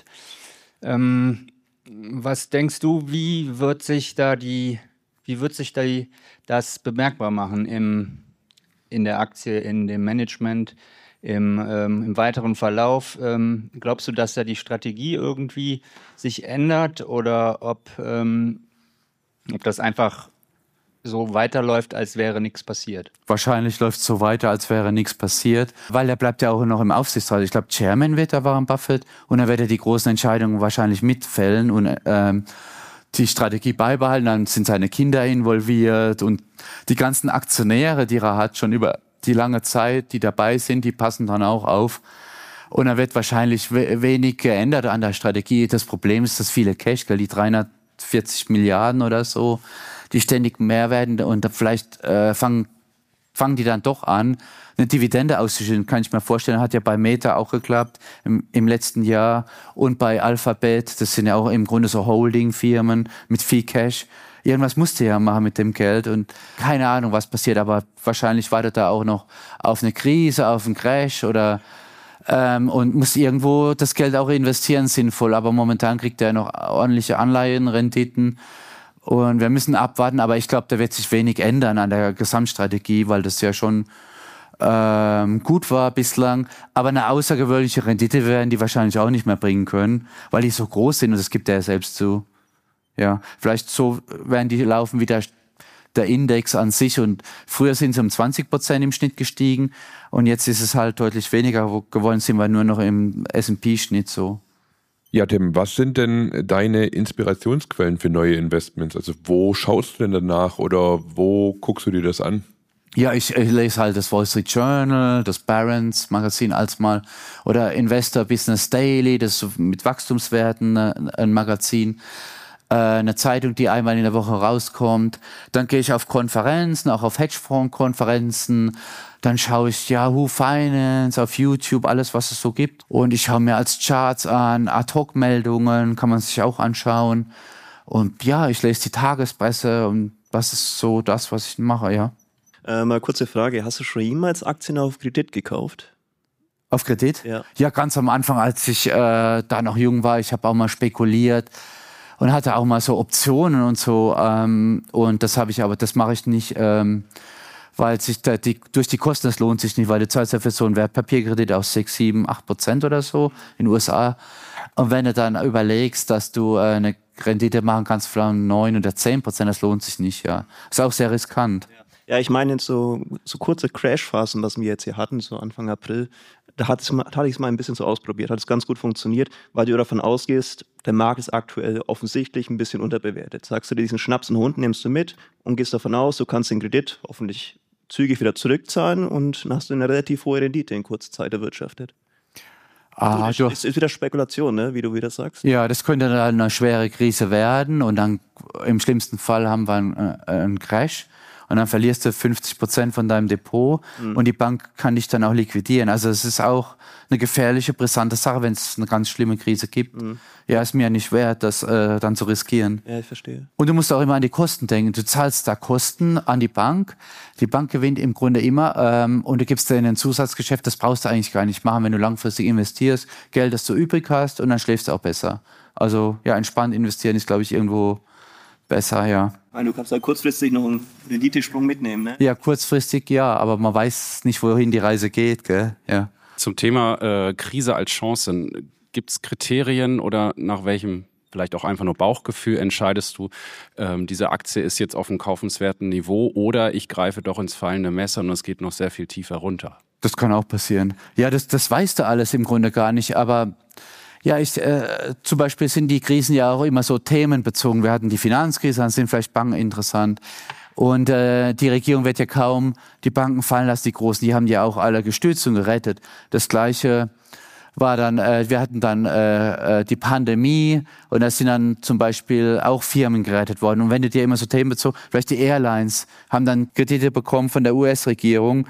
Was denkst du, wie wird sich das bemerkbar machen in der Aktie, in dem Management, im weiteren Verlauf? Glaubst du, dass da die Strategie irgendwie sich ändert oder ob das einfach so weiterläuft, als wäre nichts passiert? Wahrscheinlich läuft es so weiter, als wäre nichts passiert, weil er bleibt ja auch noch im Aufsichtsrat. Ich glaube, Chairman wird er Warren Buffett und er wird er die großen Entscheidungen wahrscheinlich mitfällen und die Strategie beibehalten. Dann sind seine Kinder involviert und die ganzen Aktionäre, die er hat, schon über die lange Zeit, die dabei sind, die passen dann auch auf. Und da wird wahrscheinlich wenig geändert an der Strategie. Das Problem ist, dass viele Cashgeld, die 340 Milliarden oder so, die ständig mehr werden und vielleicht fangen die dann doch an, eine Dividende auszuschütten. Kann ich mir vorstellen, hat ja bei Meta auch geklappt im letzten Jahr und bei Alphabet. Das sind ja auch im Grunde so Holding-Firmen mit viel Cash. Irgendwas musste ja machen mit dem Geld und keine Ahnung, was passiert, aber wahrscheinlich wartet er auch noch auf eine Krise, auf einen Crash oder und muss irgendwo das Geld auch investieren, sinnvoll. Aber momentan kriegt er noch ordentliche Anleihenrenditen. Und wir müssen abwarten, aber ich glaube, da wird sich wenig ändern an der Gesamtstrategie, weil das ja schon gut war bislang. Aber eine außergewöhnliche Rendite werden die wahrscheinlich auch nicht mehr bringen können, weil die so groß sind und das gibt er ja selbst zu. Ja, vielleicht so werden die laufen wie der Index an sich und früher sind sie um 20% im Schnitt gestiegen und jetzt ist es halt deutlich weniger geworden, sind wir nur noch im S&P-Schnitt so. Ja, Tim, was sind denn deine Inspirationsquellen für neue Investments? Also wo schaust du denn danach oder wo guckst du dir das an? Ja, ich lese halt das Wall Street Journal, das Barron's Magazin als mal oder Investor Business Daily, das ist mit Wachstumswerten ein Magazin. Eine Zeitung, die einmal in der Woche rauskommt. Dann gehe ich auf Konferenzen, auch auf Hedgefonds-Konferenzen. Dann schaue ich Yahoo Finance auf YouTube, alles, was es so gibt. Und ich schaue mir als Charts an, Ad-Hoc-Meldungen, kann man sich auch anschauen. Und ja, ich lese die Tagespresse und das ist so das, was ich mache, ja. Mal kurze Frage, hast du schon jemals Aktien auf Kredit gekauft? Auf Kredit? Ja. Ja, ganz am Anfang, als ich da noch jung war, ich habe auch mal spekuliert. Und hatte auch mal so Optionen und so. Und das habe ich, aber das mache ich nicht, weil sich durch die Kosten, das lohnt sich nicht, weil du zahlst ja für so einen Wertpapierkredit auch 6, 7, 8% oder so in den USA. Und wenn du dann überlegst, dass du eine Rendite machen kannst von 9 oder 10%, das lohnt sich nicht, ja. Ist auch sehr riskant. Ja, ich meine jetzt so kurze Crashphasen, was wir jetzt hier hatten, so Anfang April, da hatte ich es mal ein bisschen so ausprobiert, hat es ganz gut funktioniert, weil du davon ausgehst, der Markt ist aktuell offensichtlich ein bisschen unterbewertet. Sagst du dir diesen Schnaps und Hund, nimmst du mit und gehst davon aus, du kannst den Kredit hoffentlich zügig wieder zurückzahlen und dann hast du eine relativ hohe Rendite in kurzer Zeit erwirtschaftet. Ist wieder Spekulation, ne? Wie du wieder sagst. Ja, das könnte dann eine schwere Krise werden und dann im schlimmsten Fall haben wir einen Crash. Und dann verlierst du 50% von deinem Depot und die Bank kann dich dann auch liquidieren. Also es ist auch eine gefährliche, brisante Sache, wenn es eine ganz schlimme Krise gibt. Ja, ist mir ja nicht wert, das dann zu riskieren. Ja, ich verstehe. Und du musst auch immer an die Kosten denken. Du zahlst da Kosten an die Bank. Die Bank gewinnt im Grunde immer und du gibst dir ein Zusatzgeschäft, das brauchst du eigentlich gar nicht machen, wenn du langfristig investierst, Geld, das du übrig hast und dann schläfst du auch besser. Also ja, entspannt investieren ist, glaube ich, irgendwo besser, ja. Du kannst da kurzfristig noch einen Renditesprung mitnehmen, ne? Ja, kurzfristig ja, aber man weiß nicht, wohin die Reise geht, gell? Ja. Zum Thema Krise als Chancen, gibt es Kriterien oder nach welchem vielleicht auch einfach nur Bauchgefühl entscheidest du, diese Aktie ist jetzt auf einem kaufenswerten Niveau oder ich greife doch ins fallende Messer und es geht noch sehr viel tiefer runter? Das kann auch passieren. Ja, das weißt du alles im Grunde gar nicht, aber ja, zum Beispiel sind die Krisen ja auch immer so themenbezogen. Wir hatten die Finanzkrise, dann sind vielleicht Banken interessant. Und die Regierung wird ja kaum die Banken fallen lassen, die Großen. Die haben ja auch alle gestützt und gerettet. Das Gleiche war dann, wir hatten dann die Pandemie und da sind dann zum Beispiel auch Firmen gerettet worden. Und wenn du dir immer so themenbezogen, vielleicht die Airlines haben dann Kredite bekommen von der US-Regierung,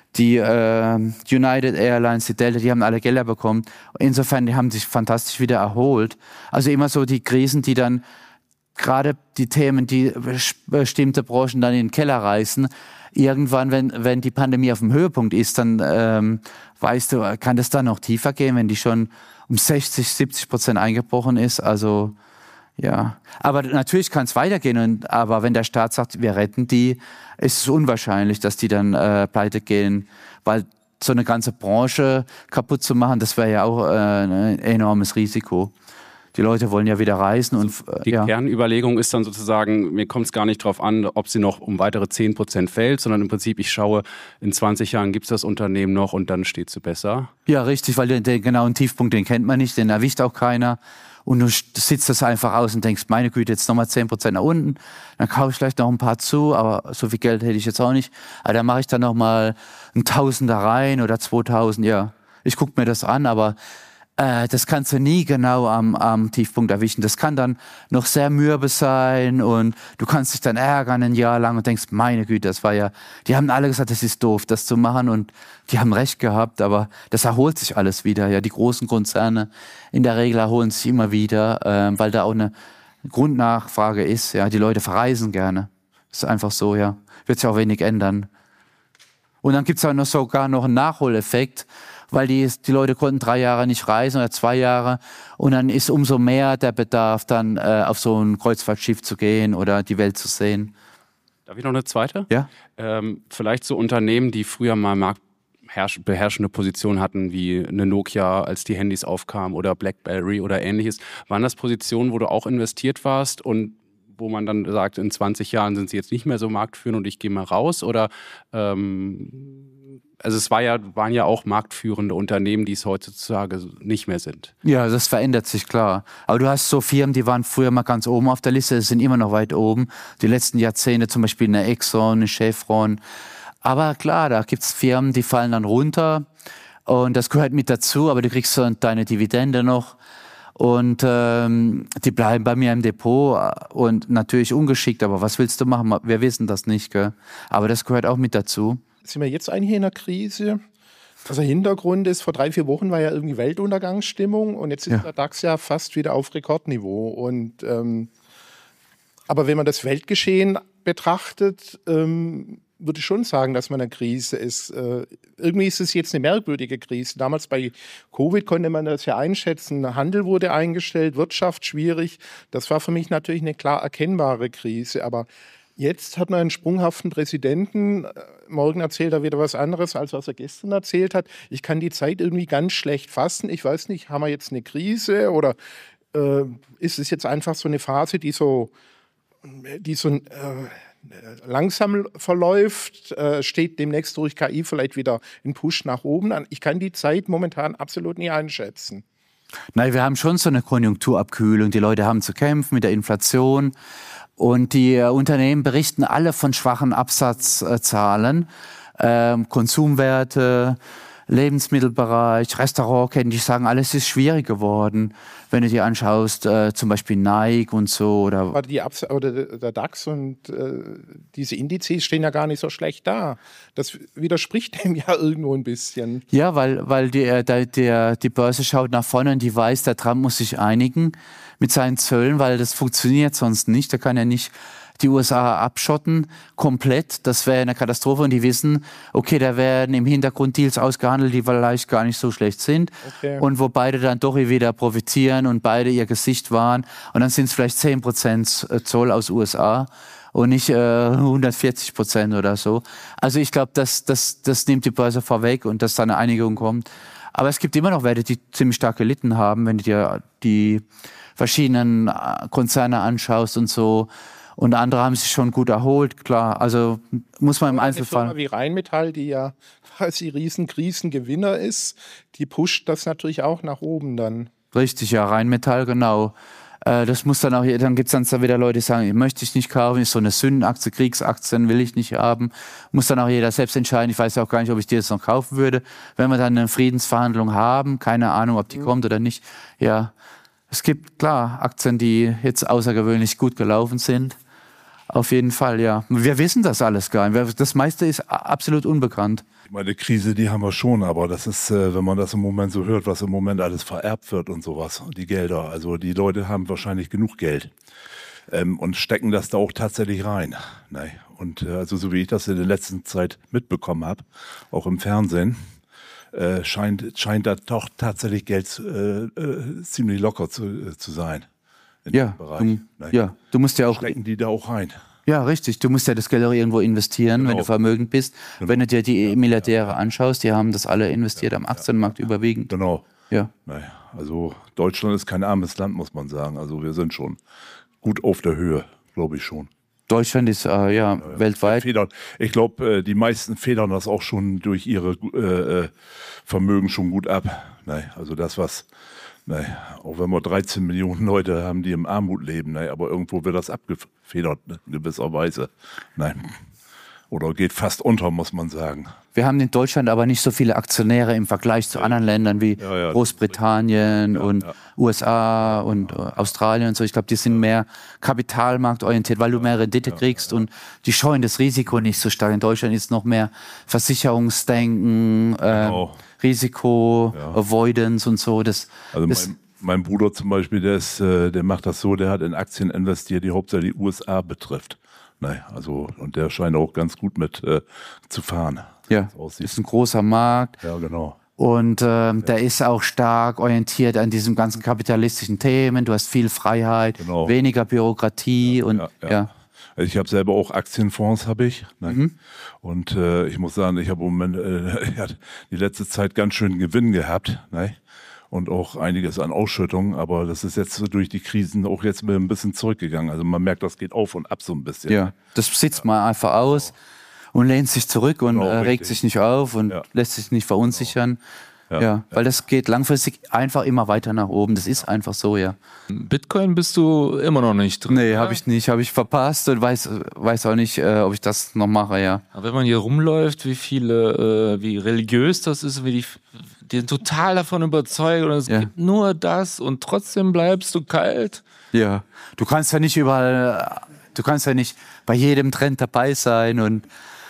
die United Airlines, die Delta, die haben alle Gelder bekommen. Insofern, die haben sich fantastisch wieder erholt. Also immer so die Krisen, die dann gerade die Themen, die bestimmte Branchen dann in den Keller reißen, irgendwann, wenn die Pandemie auf dem Höhepunkt ist, dann weißt du, kann das dann noch tiefer gehen, wenn die schon um 60-70% eingebrochen ist. Also ja, aber natürlich kann es weitergehen. Aber wenn der Staat sagt, wir retten die, ist es unwahrscheinlich, dass die dann pleite gehen, weil so eine ganze Branche kaputt zu machen, das wäre ja auch ein enormes Risiko. Die Leute wollen ja wieder reisen. Und die Kernüberlegung ist dann sozusagen, mir kommt es gar nicht darauf an, ob sie noch um weitere 10% fällt, sondern im Prinzip, ich schaue, in 20 Jahren gibt es das Unternehmen noch und dann steht sie besser. Ja, richtig, weil den genauen Tiefpunkt, den kennt man nicht, den erwischt auch keiner. Und du sitzt das einfach aus und denkst, meine Güte, jetzt nochmal 10% nach unten, dann kaufe ich vielleicht noch ein paar zu, aber so viel Geld hätte ich jetzt auch nicht. Aber dann mache ich dann nochmal 1.000 da rein oder 2.000, ja. Ich gucke mir das an, aber das kannst du nie genau am Tiefpunkt erwischen. Das kann dann noch sehr mürbe sein und du kannst dich dann ärgern ein Jahr lang und denkst, meine Güte, das war ja, die haben alle gesagt, das ist doof, das zu machen und die haben recht gehabt, aber das erholt sich alles wieder. Ja, die großen Konzerne in der Regel erholen sich immer wieder, weil da auch eine Grundnachfrage ist. Ja, die Leute verreisen gerne. Das ist einfach so, ja. Wird sich auch wenig ändern. Und dann gibt's auch noch sogar noch einen Nachholeffekt, weil die Leute konnten 3 Jahre nicht reisen oder 2 Jahre und dann ist umso mehr der Bedarf, dann auf so ein Kreuzfahrtschiff zu gehen oder die Welt zu sehen. Darf ich noch eine zweite? Ja. Vielleicht so Unternehmen, die früher mal marktbeherrschende Positionen hatten, wie eine Nokia, als die Handys aufkamen oder BlackBerry oder ähnliches. Waren das Positionen, wo du auch investiert warst und wo man dann sagt, in 20 Jahren sind sie jetzt nicht mehr so marktführend und ich gehe mal raus? Oder also es waren ja auch marktführende Unternehmen, die es heutzutage nicht mehr sind. Ja, das verändert sich, klar. Aber du hast so Firmen, die waren früher mal ganz oben auf der Liste, sind immer noch weit oben. Die letzten Jahrzehnte zum Beispiel eine Exxon, eine Chevron. Aber klar, da gibt's Firmen, die fallen dann runter und das gehört mit dazu, aber du kriegst dann deine Dividende noch. Und die bleiben bei mir im Depot und natürlich ungeschickt, aber was willst du machen? Wir wissen das nicht, gell? Aber das gehört auch mit dazu. Sind wir jetzt eigentlich in einer Krise? Also Hintergrund ist, vor 3-4 Wochen war ja irgendwie Weltuntergangsstimmung und jetzt ist der DAX ja fast wieder auf Rekordniveau. Und, aber wenn man das Weltgeschehen betrachtet, würde ich schon sagen, dass man eine Krise ist. Irgendwie ist es jetzt eine merkwürdige Krise. Damals bei Covid konnte man das ja einschätzen. Der Handel wurde eingestellt, Wirtschaft schwierig. Das war für mich natürlich eine klar erkennbare Krise. Aber jetzt hat man einen sprunghaften Präsidenten. Morgen erzählt er wieder was anderes, als was er gestern erzählt hat. Ich kann die Zeit irgendwie ganz schlecht fassen. Ich weiß nicht, haben wir jetzt eine Krise oder ist es jetzt einfach so eine Phase, die so langsam verläuft, steht demnächst durch KI vielleicht wieder ein Push nach oben an. Ich kann die Zeit momentan absolut nicht einschätzen. Nein, wir haben schon so eine Konjunkturabkühlung. Die Leute haben zu kämpfen mit der Inflation. Und die Unternehmen berichten alle von schwachen Absatzzahlen, Konsumwerte, Lebensmittelbereich, Restaurantketten, die sagen, alles ist schwierig geworden. Wenn du dir anschaust, zum Beispiel Nike und so. Oder der DAX und diese Indizes stehen ja gar nicht so schlecht da. Das widerspricht dem ja irgendwo ein bisschen. Ja, weil die Börse schaut nach vorne und die weiß, der Trump muss sich einigen mit seinen Zöllen, weil das funktioniert sonst nicht. Da kann er nicht die USA abschotten, komplett. Das wäre eine Katastrophe. Und die wissen, okay, da werden im Hintergrund Deals ausgehandelt, die vielleicht gar nicht so schlecht sind. Okay. Und wo beide dann doch wieder profitieren und beide ihr Gesicht wahren. Und dann sind es vielleicht 10% Zoll aus USA und nicht 140% oder so. Also ich glaube, das nimmt die Börse vorweg und dass da eine Einigung kommt. Aber es gibt immer noch Werte, die ziemlich stark gelitten haben, wenn du dir die verschiedenen Konzerne anschaust und so. Und andere haben sich schon gut erholt, klar. Also muss man im Einzelfall. Eine Firma wie Rheinmetall, die ja quasi Riesenkrisengewinner ist, die pusht das natürlich auch nach oben dann. Richtig, ja, Rheinmetall, genau. Das muss dann auch, dann gibt es dann wieder Leute, die sagen, möchte ich nicht kaufen, ist so eine Sündenaktie, Kriegsaktien will ich nicht haben. Muss dann auch jeder selbst entscheiden. Ich weiß auch gar nicht, ob ich die jetzt noch kaufen würde. Wenn wir dann eine Friedensverhandlung haben, keine Ahnung, ob die kommt oder nicht. Ja, es gibt, klar, Aktien, die jetzt außergewöhnlich gut gelaufen sind. Auf jeden Fall, ja. Wir wissen das alles gar nicht. Das meiste ist absolut unbekannt. Ich meine, Krise, die haben wir schon, aber das ist, wenn man das im Moment so hört, was im Moment alles vererbt wird und sowas, die Gelder. Also die Leute haben wahrscheinlich genug Geld und stecken das da auch tatsächlich rein. Ne? Und also so wie ich das in der letzten Zeit mitbekommen habe, auch im Fernsehen, scheint da doch tatsächlich Geld ziemlich locker zu sein. In dem Bereich. Du musst ja auch. Stecken die da auch rein. Ja, richtig. Du musst ja das Geld auch irgendwo investieren, wenn du vermögend bist. Genau. Wenn du dir die Milliardäre anschaust, die haben das alle investiert am Aktienmarkt überwiegend. Genau. Ja. Naja, also Deutschland ist kein armes Land, muss man sagen. Also wir sind schon gut auf der Höhe, glaube ich schon. Deutschland ist weltweit. Ich glaube, die meisten federn das auch schon durch ihre Vermögen schon gut ab. Also das, was, auch wenn wir 13 Millionen Leute haben, die im Armut leben, aber irgendwo wird das abgefedert, in gewisser Weise. Oder geht fast unter, muss man sagen. Wir haben in Deutschland aber nicht so viele Aktionäre im Vergleich zu anderen Ländern wie Großbritannien und USA und Australien und so. Ich glaube, die sind mehr kapitalmarktorientiert, weil du mehr Rendite kriegst und die scheuen das Risiko nicht so stark. In Deutschland ist noch mehr Versicherungsdenken, Risiko, Avoidance und so. Mein Bruder zum Beispiel, der macht das so, der hat in Aktien investiert, die hauptsächlich die USA betrifft. Und der scheint auch ganz gut mit zu fahren. Ja, ist ein großer Markt. Ja, genau. Und der ist auch stark orientiert an diesen ganzen kapitalistischen Themen. Du hast viel Freiheit, weniger Bürokratie Ich habe selber auch Aktienfonds, habe ich. Und ich muss sagen, ich habe im Moment die letzte Zeit ganz schön Gewinn gehabt. Und auch einiges an Ausschüttungen, aber das ist jetzt durch die Krisen auch jetzt ein bisschen zurückgegangen. Also man merkt, das geht auf und ab so ein bisschen. Ja, das sitzt man einfach aus und lehnt sich zurück und regt sich nicht auf und lässt sich nicht verunsichern. Weil das geht langfristig einfach immer weiter nach oben. Das ist einfach so, Bitcoin bist du immer noch nicht drin? Nee, habe ich nicht. Habe ich verpasst und weiß auch nicht, ob ich das noch mache, Aber wenn man hier rumläuft, wie religiös das ist, wie die sind total davon überzeugt und es gibt nur das und trotzdem bleibst du kalt. Ja, du kannst ja nicht überall, du kannst ja nicht bei jedem Trend dabei sein und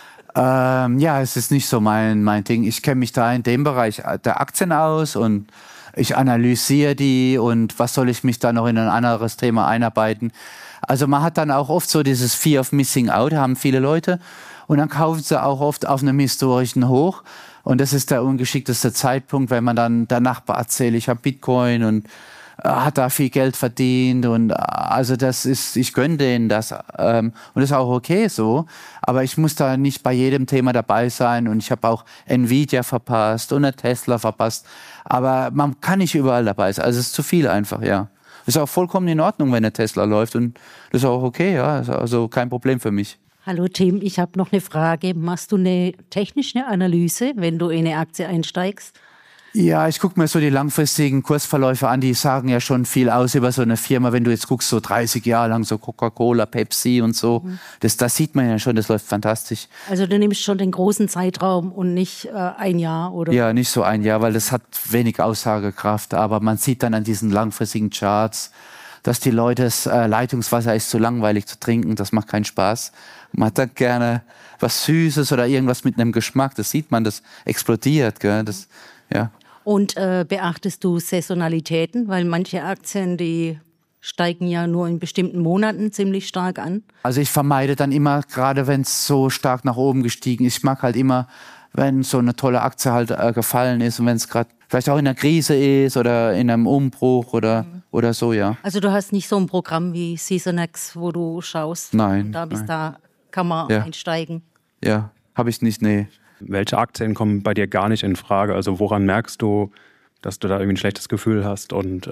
es ist nicht so mein Ding. Ich kenne mich da in dem Bereich der Aktien aus und ich analysiere die und was soll ich mich da noch in ein anderes Thema einarbeiten. Also man hat dann auch oft so dieses Fear of Missing Out, haben viele Leute und dann kaufen sie auch oft auf einem historischen Hoch. Und das ist der ungeschickteste Zeitpunkt, wenn man dann der Nachbar erzählt, ich habe Bitcoin und hat da viel Geld verdient und also ich gönne denen das und das ist auch okay so, aber ich muss da nicht bei jedem Thema dabei sein und ich habe auch Nvidia verpasst und eine Tesla verpasst, aber man kann nicht überall dabei sein, also es ist zu viel einfach, Ist auch vollkommen in Ordnung, wenn eine Tesla läuft und das ist auch okay, also kein Problem für mich. Hallo Tim, ich habe noch eine Frage. Machst du eine technische Analyse, wenn du in eine Aktie einsteigst? Ja, ich gucke mir so die langfristigen Kursverläufe an, die sagen ja schon viel aus über so eine Firma. Wenn du jetzt guckst, so 30 Jahre lang, so Coca-Cola, Pepsi und so, das sieht man ja schon, das läuft fantastisch. Also du nimmst schon den großen Zeitraum und nicht ein Jahr, oder? Ja, nicht so ein Jahr, weil das hat wenig Aussagekraft, aber man sieht dann an diesen langfristigen Charts, dass die Leute, das Leitungswasser ist zu langweilig zu trinken, das macht keinen Spaß. Man hat dann gerne was Süßes oder irgendwas mit einem Geschmack, das sieht man, das explodiert, gell? Und beachtest du Saisonalitäten, weil manche Aktien, die steigen ja nur in bestimmten Monaten ziemlich stark an? Also ich vermeide dann immer, gerade wenn es so stark nach oben gestiegen ist, ich mag halt immer, wenn so eine tolle Aktie halt gefallen ist und wenn es gerade vielleicht auch in einer Krise ist oder in einem Umbruch oder so, Also du hast nicht so ein Programm wie Seasonex, wo du schaust, nein, da bis da kann man einsteigen? Ja, habe ich nicht, nee. Welche Aktien kommen bei dir gar nicht in Frage? Also woran merkst du, dass du da irgendwie ein schlechtes Gefühl hast und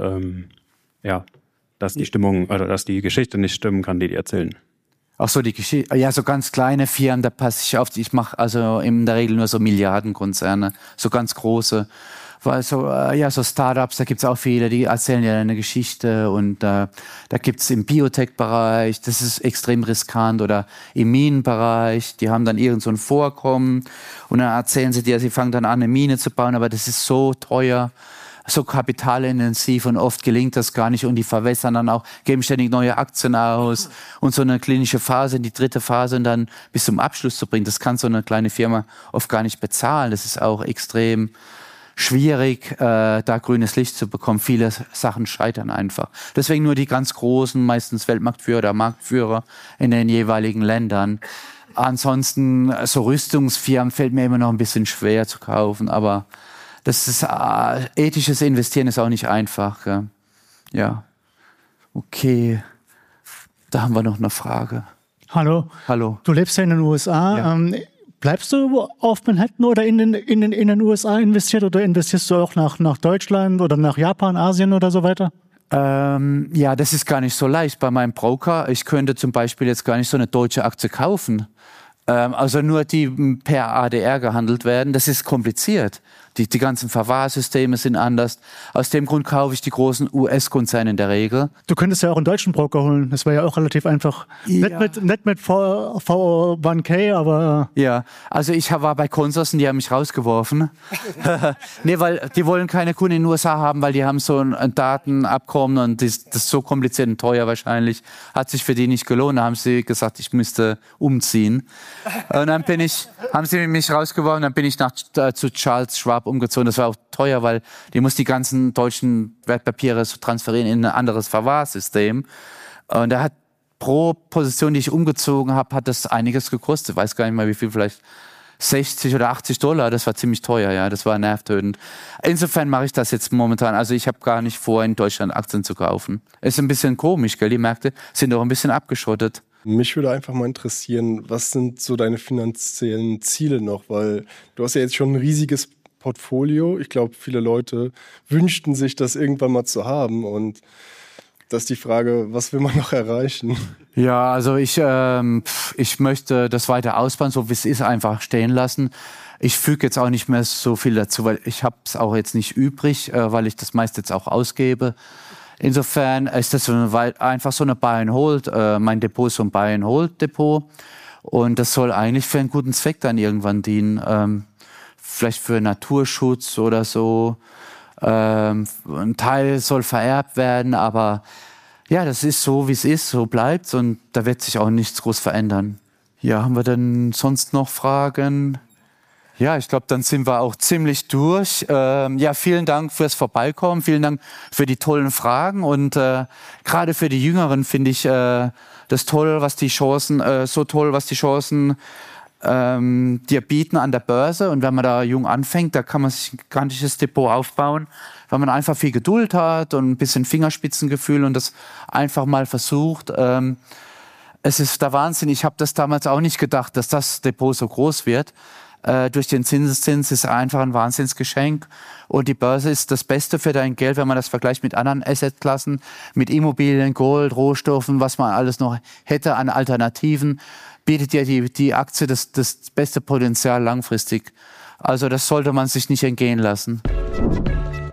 dass die Stimmung oder dass die Geschichte nicht stimmen kann, die erzählen? Ach so, die Geschichte, ja, so ganz kleine Firmen, da passe ich auf. Ich mache also in der Regel nur so Milliardenkonzerne, so ganz große. Weil so Startups, da gibt's auch viele, die erzählen ja eine Geschichte und da gibt's im Biotech-Bereich, das ist extrem riskant, oder im Minenbereich, die haben dann irgend so ein Vorkommen und dann erzählen sie dir, sie fangen dann an, eine Mine zu bauen, aber das ist so teuer, so kapitalintensiv und oft gelingt das gar nicht und die verwässern dann auch, geben ständig neue Aktien aus und so eine klinische Phase, in die dritte Phase und dann bis zum Abschluss zu bringen, das kann so eine kleine Firma oft gar nicht bezahlen. Das ist auch extrem schwierig, da grünes Licht zu bekommen. Viele Sachen scheitern einfach. Deswegen nur die ganz großen, meistens Weltmarktführer oder Marktführer in den jeweiligen Ländern. Ansonsten so Rüstungsfirmen fällt mir immer noch ein bisschen schwer zu kaufen, aber das ist ethisches Investieren ist auch nicht einfach. Ja, okay. Da haben wir noch eine Frage. Hallo. Hallo. Du lebst ja in den USA. Ja. Bleibst du auf Manhattan oder in den USA investiert oder investierst du auch nach Deutschland oder nach Japan, Asien oder so weiter? Ja, das ist gar nicht so leicht bei meinem Broker. Ich könnte zum Beispiel jetzt gar nicht so eine deutsche Aktie kaufen. Also nur die per ADR gehandelt werden. Das ist kompliziert. Die ganzen Verwahrsysteme sind anders. Aus dem Grund kaufe ich die großen US-Konzerne in der Regel. Du könntest ja auch einen deutschen Broker holen. Das wäre ja auch relativ einfach. Ja. Nicht mit V1K, aber... Ja, also ich war bei Consors und die haben mich rausgeworfen. Nee, weil die wollen keine Kunden in den USA haben, weil die haben so ein Datenabkommen und das ist so kompliziert und teuer wahrscheinlich. Hat sich für die nicht gelohnt. Da haben sie gesagt, ich müsste umziehen. Und dann haben sie mich rausgeworfen, dann bin ich zu Charles Schwab umgezogen. Das war auch teuer, weil die muss die ganzen deutschen Wertpapiere so transferieren in ein anderes Verwahrsystem. Und da hat pro Position, die ich umgezogen habe, hat das einiges gekostet. Ich weiß gar nicht mal, wie viel, vielleicht 60 oder 80 $. Das war ziemlich teuer, ja. Das war nervtötend. Insofern mache ich das jetzt momentan. Also ich habe gar nicht vor, in Deutschland Aktien zu kaufen. Ist ein bisschen komisch, gell? Die Märkte sind doch ein bisschen abgeschottet. Mich würde einfach mal interessieren, was sind so deine finanziellen Ziele noch? Weil du hast ja jetzt schon ein riesiges Portfolio. Ich glaube, viele Leute wünschten sich, das irgendwann mal zu haben. Und das ist die Frage, was will man noch erreichen? Ja, also ich möchte das weiter ausbauen, so wie es ist, einfach stehen lassen. Ich füge jetzt auch nicht mehr so viel dazu, weil ich habe es auch jetzt nicht übrig, weil ich das meiste jetzt auch ausgebe. Insofern ist das einfach so eine Buy-and-Hold. Mein Depot ist so ein Buy-and-Hold-Depot. Und das soll eigentlich für einen guten Zweck dann irgendwann dienen. Vielleicht für Naturschutz oder so. Ein Teil soll vererbt werden, aber ja, das ist so, wie es ist, so bleibt's und da wird sich auch nichts groß verändern. Ja, haben wir denn sonst noch Fragen? Ja, ich glaube, dann sind wir auch ziemlich durch. Ja, vielen Dank fürs Vorbeikommen, vielen Dank für die tollen Fragen und gerade für die Jüngeren finde ich das toll, was die Chancen dir bieten an der Börse. Und wenn man da jung anfängt, da kann man sich ein gigantisches Depot aufbauen, weil man einfach viel Geduld hat und ein bisschen Fingerspitzengefühl und das einfach mal versucht. Es ist der Wahnsinn. Ich habe das damals auch nicht gedacht, dass das Depot so groß wird. Durch den Zinseszins ist einfach ein Wahnsinnsgeschenk. Und die Börse ist das Beste für dein Geld, wenn man das vergleicht mit anderen Assetklassen, mit Immobilien, Gold, Rohstoffen, was man alles noch hätte an Alternativen, bietet dir die Aktie das beste Potenzial langfristig. Also das sollte man sich nicht entgehen lassen.